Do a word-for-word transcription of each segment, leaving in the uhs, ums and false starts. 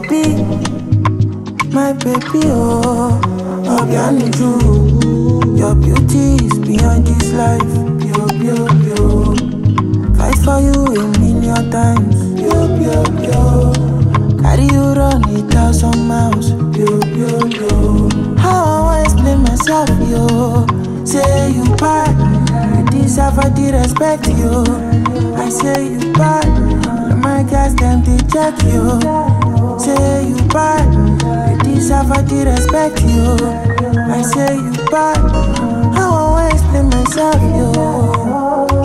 baby, my baby, oh, Obianuju. Your beauty is beyond this life, yo, yo, yo. Fight for you a million times, yo, yo, yo. Carry you run a thousand miles, yo, yo, yo. How I wanna explain myself, yo? Say you bad, you deserve all the respect, yo. I say you bad, my guys them they check you. Say you bad, you deserve all the respect, yo. I say you bad, how I wanna explain myself, yo?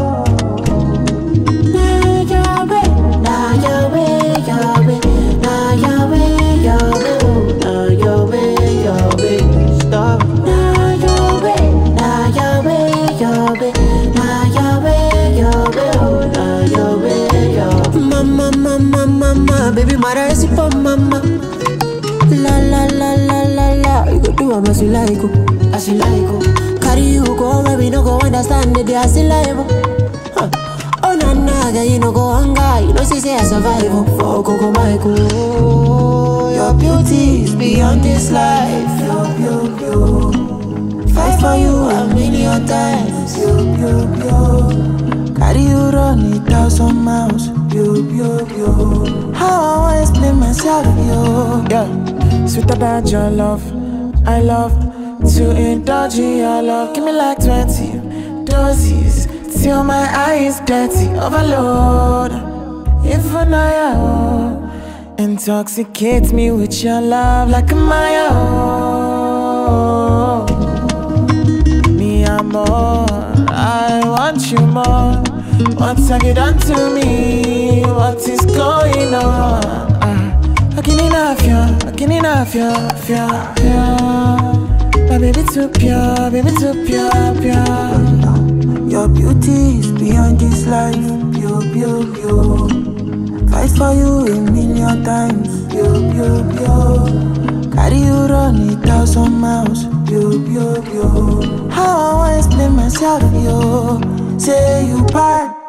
Baby, my recipe for mama. La la la la la la. You go do am as you like, oh, as you like, oh. Carry you go where we no go understand it, as you like, huh. Oh na na, girl, you no go hunger. You know she say I survive, oh. For Coco Michael. Your beauty is beyond this life, yo yo yo. Fight for you a million times, yo yo yo. Carry you run a thousand miles, yo yo yo. How I wanna explain myself, yo? Yeah, sweeter than your love. I love to indulge in your love. Give me like twenty doses till my eyes dirty. Overload, if I own. Intoxicate me with your love like a Maya. Me, I'm more. I want you more. What have you done to me? What is going on? Uh, I can't enough, yeah. I can't enough, yeah, yeah, yeah. My baby too pure, baby too pure, pure. Your beauty is beyond this life, yo, yo, yo. Fight for you a million times, yo, yo, yo. Carry you run a thousand miles, yo, yo, yo. How I wanna explain myself, yo? Say you bad,